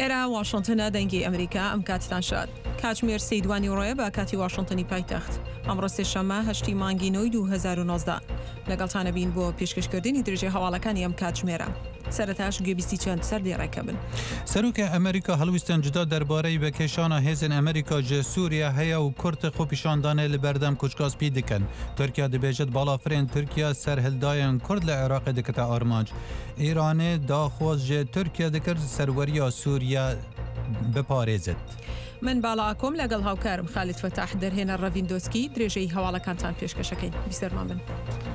ئێرە واشنتنە دەنگی ئەمریکا ئەم کاتتان شاد کاتژمێر سەیدوانی ڕۆیە بە کاتی واشنتنی پایتەخت ئەمڕۆ سێشەممە 8 مانگی نۆی 2019 لەگەڵتانە بین بۆ پێشکەشکردنی درێژەی هەواڵەکانی ئەم کاتژمێرە. سەرەتاش گوێبیستی چەند سەردێڕێکە بن. سەرۆکە ئەمریکا هەڵویستن جدا دەربارەی بەکێشانە هێزن ئەمریکا جە سووریا هەیە و کورت خۆپیشاندانێ لە بەردەم کوچکاسپی دکن. تورکیا دەبێژێت باڵافرێن تورکیا سەرهلدایان کورد لە عێراقی دکتە ئارمانج. ئیرانێ داخواز جێ تورکیا دکرد سەروەریە سووریا بپارێزێت. من باڵا ئاکۆم لەگەڵ هاوکارم خالید فەتاح دەرهێنە ڕەڤیندۆسکی درێژەی هەواڵەکانتان پێشکەشەکەین. بیسەرمان بن.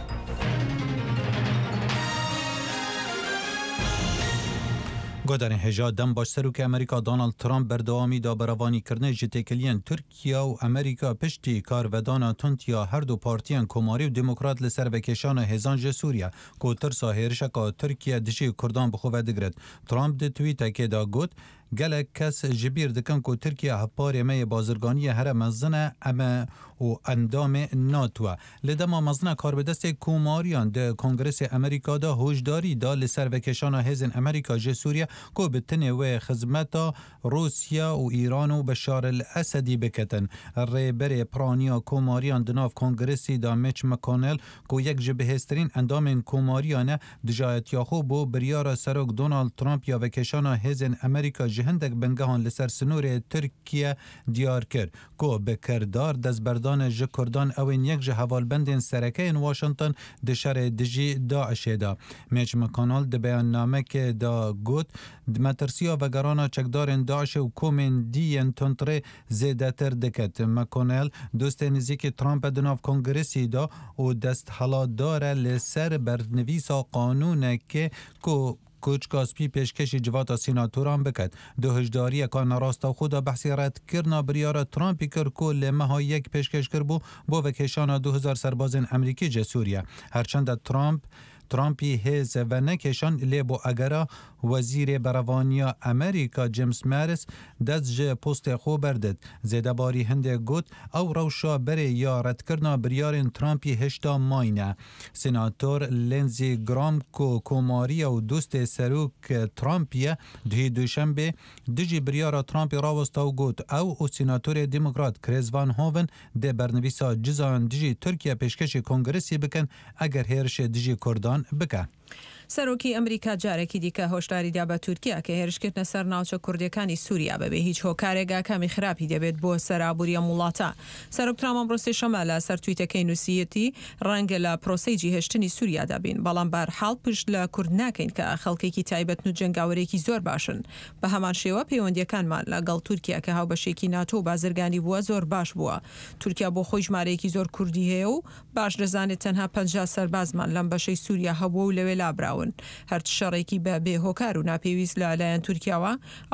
گۆدارên هێژا دەم باش سەرۆکە ئەمریکا دۆناڵد ترامپ بەردەوامی دا بەڕەوانیکردنê ji têkiliyên Tirkiya û Amerîka piştî karvedana tuntiya her du partiyên Komarî û Demokrat li ser vekêşana hêzan ji Sûriya ku tirsa hêrişeka Tirkiye dijî Kurdan bi xwe vedigiret. Trump di twîtekê da got gelek kes ji bîr dikin ku Tirkiye hevparê me yê bazirganiyê here mezin e em û endamê NATO. Li dema mezina karbidestê Komariyan di Kongresê Amerîka da hojdarî da li ser vekêşana hêzên Amerîka ji Sûriye ku bi tinê wê xizmeta Rusya û Îran û Beşar el Esedî biketin. Rêberê piraniya Komariyan di nav Kongresî da Mitch McConnell ku yek ji bihêztirîn endamên Komariyan e dijayetiya xwe bo biryara serok Donald Trump ya vekêşana hêzên Amerîka ji hindek bengehan li ser sinûrê Tirkiye diyar kir ku bi kirdar destberdanê ji Kurdan ewên yek ji hevalbendên serekeyên Washington di şerê dijî Daişê da. Mitch McConnell di beyannamekê da got metirsiya vegerana çekdarên Daişê û komên dîyên tuntrê zêdetir diket. McConnell dostê nizîkî Trump di nav Kongresî da û destheladar e li ser bernivîsa qanûnekê ku کوچکاسپی پێشکەشی جivata سیناتۆران بکات. دو هشداریەکە نەڕاستە خۆدا بەحسی ڕەتکردنا بریارە ترامپی کرد کۆ لێ مەها یەک پێشکەش کرد بوو بۆ vekêşana 2000 سەربازên ئەمریکی جە سووریا. هەرچەندە ترامپی هێز ve nekêşan lê bo egera wezîrê berevaniya Amerîka James Mattis dest ji postê xwe berdid. Zêdebarî Hindê got ew rewşa berê ya redkirina biryarên Trumpî hişta mayne. Senatör Lindsey Graham ku komariya û dostê serok Trumpiye dihê duşembê dijî biryara Trumpê rawesta û got ew û senatörê Demokrat Chris Van Hoven dê bernivîsa cizayan dijî Tirkiye pêşkêşê Kongresî bikin eger hêrişê dijî Kurdan bike. سەرۆکی ئەمریکا جارێکی دیکە هۆشداریدا بە تورکیا کە هێرشکردنە سەر ناوچە کوردەکانی سووریا بەبێ هیچ هۆکارێکا کامی خراپی دەبێت بۆ سەرابووریە وڵاتە. سەرۆک ترامپ ئەمڕۆ سێشەممە لە سەر تویتەکەی نووسیەتی ڕەنگە لە پرۆسەی جیهێشتنی سووریادا بین بەڵام بەرحاڵ پشت لە کورد ناکەین کە خەڵکێکی تایبەت و جنگاوەرێکی زۆر باشن. بە هەمان شێوە پەیوەندیەکانمان لەگەڵ تورکیا کە هاوبەشێکی ناتۆ بازرگانی بووە زۆر باش بووە. تورکیا بۆ خۆی ژمارەیەکی زۆر کوردی هەیە و باش دەزانێت تەنها 50 سەربازمان لەم بەشەی سووریا هەبووە و لەوێ لابراون. هەرچ شەڕێکی بە بێهۆکار و ناپێویست لەلایەن تورکیاوە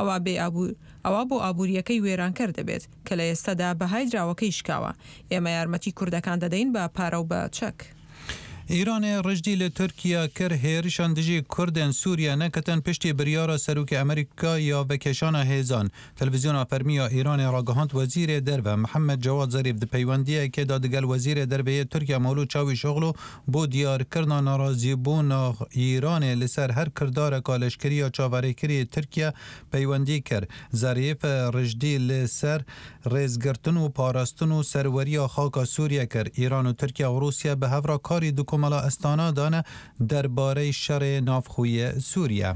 ئەوە بۆ ئابوووریەکەی وێرانکەر دەبێت کە لە ئێستادا بەهای دراوەکەی شکاوە. ئێمە یارمەتی کوردەکان دەدەین بە پارە و بە چەک. ئیرانê ڕژدی لە تورکیا کر هێرشان dijî Kurdên Sûriya neketin piştî biryara serokê Amerîka ya vekêşana hêzan. Televizyona fermiya Îranê ragihand wezîrê derve Mihemed Cewad Zarîf di peywendiyekê da digel wezîrê derveyê Tirkiya Mewlûd Çavuşoğlu bû diyarkirina narazîbûna Îranê li ser her kirdareka leşkeriya çaverêkirî Tirkiye peywendî kir. Zarîf rijdî li ser rêzgirtin û parastin û serweriya xaka Sûriye kir. İran û Tirkiye û Rusya bi hevra karî komala Astana dane derbarê şerê navxuyê Sûriye.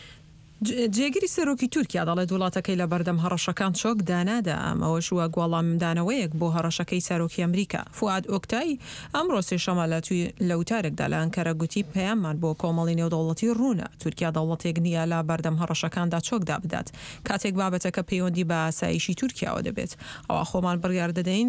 جێگیری سەرۆکی تورکیا دەڵێت وڵاتەکەی لە بەردەم هەڕەشەکان چۆک دانادا ئەمەوەش وە گوڵامدانەوەیەک بۆ هەڕەشەکەی سەرۆکی ئەمریکا. فواد ئۆکتای ئەمڕۆ سێشەمە لە وتارێکدا لە ئەنکەرە گوتی پەیاممان بۆ کۆمەڵی نێودەوڵەتی ڕوونە تورکیا دەوڵەتێک نییە لە بەردەم هەڕەشەکاندا چۆکدا بدات کاتێک بابەتەکە پەیوەندی بە ئاسایشی تورکیاوە دەبێت. ئەوە خۆمان بڕیار دەدەین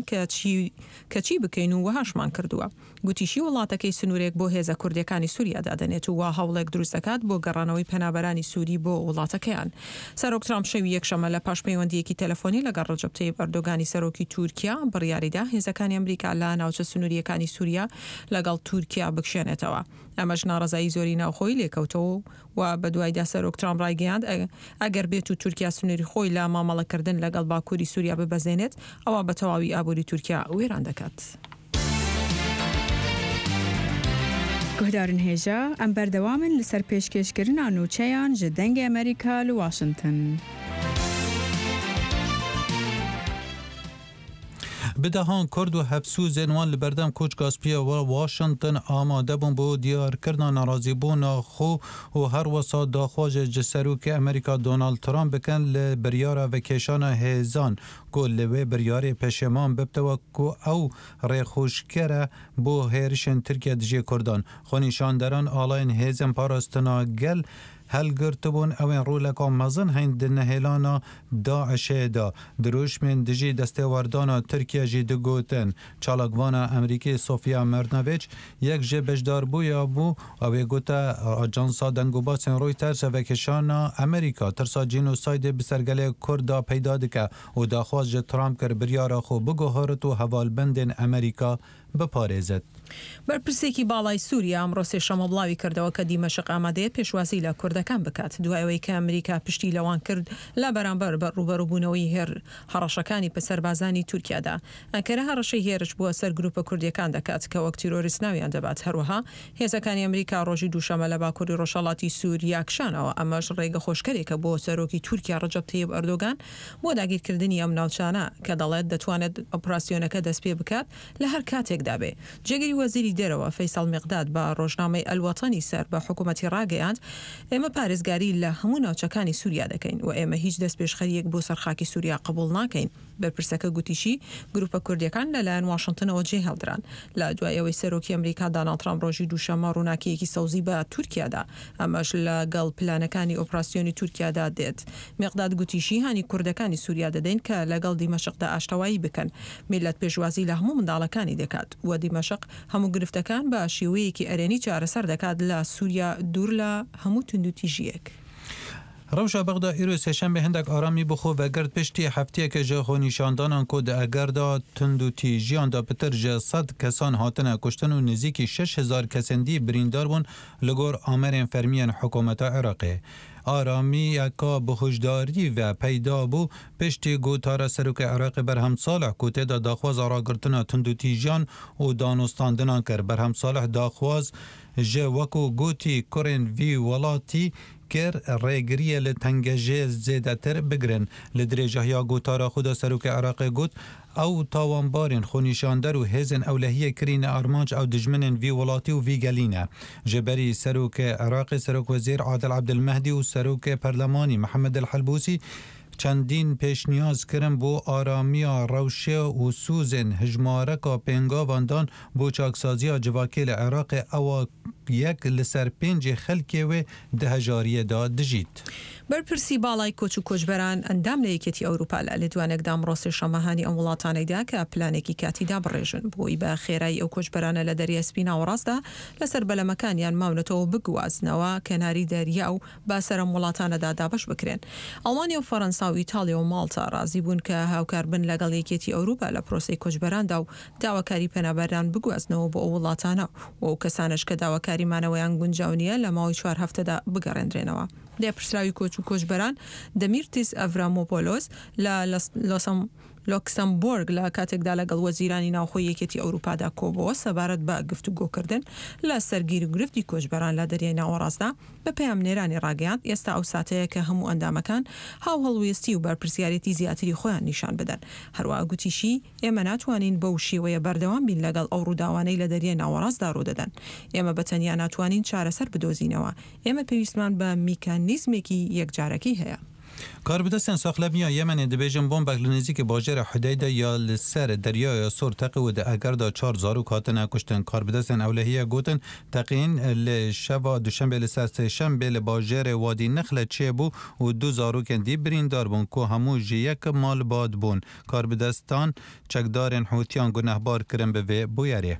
کە چی بکەین و وەهاشمان کردووە. گوتیشی وڵاتەکەی سنوورێک بۆ هێزە کوردەکانی سووریادا دەنێت و وا هەوڵێک دروست دەکات بۆ گەڕانەوەی پەنابەرانی سووری بۆ وڵاتەکەیان. سەرۆک ترامپ شەوی یەکشەمە لە پاش پەیوەندیەکی تەلەفۆنی لەگەڵ ڕەجەب تەیب ئەردۆگانی سەرۆکی تورکیا بڕیاریدا هێزەکانی ئەمریکا لە ناوچە سنووریەکانی سووریا لەگەڵ تورکیا بکشێنێتەوە. ئەمەش ناڕەزایی زۆری ناوخۆی لێکەوتەوە و بە دوایدا سەرۆک ترامپ ڕایگەیاند ئەگەر بێت و تورکیا سنووری خۆی لە مامەڵەکردن لەگەڵ باکووری سووریا ببەزێنێت ئەوە بە تەواوی ئابووری تورکیا وێران دەکات. گۆدارن هێژە ئەم بەردەوامن لەسەر پێشکەشکردنا نووچەیان ji dengê Amerîka li Washington. بدهان کرد و هفسو زنوان لبردم کوچ کاسپیا و واشنطن آماده بون بو دیار کردن ناراضی بون خو و هر وسا داخواج جسروک امریکا دونالد ترامپ بکن لبریارا و کشان هزان گل لوی بریار پشمان ببتوا کو او ریخوشکره بو هیرشن ترکیه دجی کردان خونیشان دران آلاین هزم پاراستنا گل هل گرتبون اوین رولکا مزن هند نهلانا داعش دا دروش من دجی دستواردانا ترکیه جی دگوتن چالاگوانا امریکی صوفیا مرنویچ یک جه بجدار بویا بو اوی گوتا آجانسا دنگو باسن رویترز و کشانا امریکا ترسا جینوساید بسرگل کردا پیدا دکه و داخواست جه ترامپ کر بریارا خو بگوهارت و حوالبندن امریکا بپارێزێت. بەرپرسێکی باڵای سووریا ئەمڕۆ سێشەمە بڵاوی کردەوە کە دیمەشق ئامادەیە پێشوازی لە کوردەکان بکات دوایەوەی کە ئەمریکا پشتی لەوان کرد لە بەرامبەر بە ڕوبەڕووبوونەوەی هەڕەشەکانی پەسەربازانی تورکیادا. ئەنکەرە هەڕەشەی هێرش بووە سەر گروپە کوردیەکان دەکات کە وەک تیرۆریست ناویان دەبات. هەروەها هێزەکانی ئەمریکا ڕۆژی دووشەمە لە باکووری ڕۆژهەڵاتی سووریا کشانەوە. ئەمەش ڕێگە خۆشکەرێکە بۆ سەرۆکی تورکیا ڕەجەب تەیب ئەردۆگان بۆ داگیرکردنی ئەم ناوچانە کە دەڵێت دەتوانێت ئۆپراسیۆنەکە دەست پێ بکات لە هەر کاتێکدا بێ. جێگەری وەزیری دەرەوە فەیساڵ میقداد بە ڕۆژنامەی ئەلوەتەنی سەر بە حکوومەتی ڕاگەیاند ئێمە پارێزگاری لە هەموو ناوچەکانی سووریا دەکەین و ئێمە هیچ دەست پێشخەریەک بۆ سەرخاکی سووریا قبول ناکەین. بەرپرسەکە گوتیشی گروپە کوردیەکان لەلایەن واشنتنەوە جێ هەڵدران لە دوایەوەی سەرۆکی ئەمریکا دۆناڵد ترامپ ڕۆژی دووشەمە ڕووناکیەکی سەوزی بە تورکیادا ئەمەش لەگەڵ پلانەکانی ئۆپراسیۆنی تورکیادا دێت. میقداد گوتیشی هانی کوردەکانی سووریا دەدەین کە لەگەڵ دیمەشقدا ئاشتەوایی بکەن. میلەت پێشوازی لە هەموو منداڵەکانی دەکات و دیمەشق هەموو گرفتەکان بە شێوەیەکی ئەرێنی چارەسەر دەکات لە سووریا دوور لە هەموو توندوتیژیەک. روشا بغدا ایرو سهشنبه هندک آرامی بخو و گرد پشتی هفتیه که جه خو نشاندانان کد اگر دا تندو تیجیان دا پتر جه 100 کسان هاتنه کشتن و نزیکی 6000 کسندی بریندار بون لگور آمرین فرمیان حکومت عراقی. آرامی یکا بخوشداری و پیدا بو پشتی گوتار سروک عراق برهم صالح کوته دا داخواز آراگرتنا تندو تیجیان و دانستاندنان کر برهم صالح داخواز جه وکو گوتی کرن وی ولاتی کر ریگریه لتنگجه زیده تر بگرن لدریجه یا گوتارا خدا سروک عراق گوت او تاوانبارین خونیشاندر و هزن اولهیه کرین ارمانج او دجمنن وی ولاتی و وی گلینه جبری سروک عراق سروک وزیر عادل عبدالمهدی و سروک پرلمانی محمد الحلبوسی چندین پیش نیاز کرن بو آرامیا روشه و سوزن هجمارکا پنگاواندان بو چاکسازی جواکیل عراق او یک لسر 5 خلکی و دهجاریه دا دجید. بەرپرسی باڵای کۆچ و کۆچبەران ئەندام لە یەکێتی ئەوروپا لە لێدوانێکدا ڕۆسێ شەمەهانی ئەم وڵاتانەیدا کە پلانێکی کاتیدا بڕێژن بۆی بە خێرایی ئەو کۆچبەرانە لە دەریاسپی ناوەڕاستدا لەسەر بەلەمەکانیان ماونەتەوە بگوازنەوە کەناری دەریا و با سەرم وڵاتانەدا دابەش بکرێن. ئەڵمانیا و فەڕەنسا و ئیتالیا و ماڵتا ڕازی بوون کە هاوکار بن لەگەڵ یەکێتی ئەوروپا لە پرۆسەی کۆچبەراندا و داواکاری پەنابەران بگوازنەوە بۆ ئەو وڵاتانە و ئەو کەسانش کە داواکاریمانەوەیان گونجاو نیە لە ماوەی 4 هەفتەدا بگەڕێنرێنەوە. لێپرسراوی کۆچ و کۆچبەران دەمیرتیس ئەڤرامۆپۆلۆس لە لۆکسەمبۆرگ لە کاتێکدا لەگەڵ وەزیرانی ناوخۆی یەکێتی ئەوروپادا کۆبەوە سەبارەت بە گفتوگۆکردن لە سەرگیر و گرفتی کۆچبەران لە دەریای ناوەڕاستدا بە پەیامنێرانی ڕاگەیاند ئێستا ئەو ساتەیە کە هەموو ئەندامەکان هاو هەڵوێستی و بەرپرسیارەتی زیاتری خۆیان نیشان بدەن. هەروەها گوتیشی ئێمە ناتوانین بەو شێوەیە بەردەوام بین لەگەڵ ئەو ڕووداوانەی لە دەریای ناوەڕاستدا ڕوودەدەن. ئێمە بەتەنیا ناتوانین چارەسەر بدۆزینەوە. ئێمە پێویستمان بە میکانیزمێکی یەکجارەکی هەیە. کاربدەستن ساخلەبنیا یەمەنێ دەبێژن بۆمبێک لە نزیکی باژێرە حودەیدا یا لەسەر دەریایە سۆر تەقی و ئەگەردا 4 زارۆک هاتنە کوشتن. کاربدەستن ئەولەهیە گوتن تەقین لە شەوا دوشەمبێ لەسەر سێشەمبێ لە باژێرە وادی نەخلە چێبوو و 2 زارۆکên دی بریندار بوون کو هەموو ji yek malbat bûn. Karbidestan çekdarên Hûtiyan gunehbar kirin bi vê bûyerê.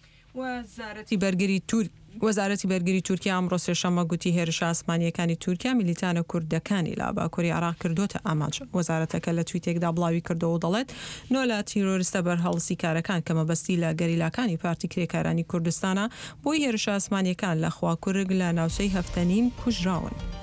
وەزارەتی بەرگری تورکیا ئەمڕۆ سێشەمە گوتی هێرشە ئاسمانیەکانی تورکیا میلیتانە کوردەکانی لە باکووری عێراق کردوتە ئاماج. وەزارەتەکە لە تویتێکدا بڵاوی کردەوە و دەڵێت نۆلا تیرۆریستە بەرهەڵسی کارەکان کە مەبەستی لە گەریلاکانی پارتی کرێکارانی کوردستانە بۆی هێرشە ئاسمانیەکان لە خواکوورگ لە ناوچەی هەفتەنین کوژراون.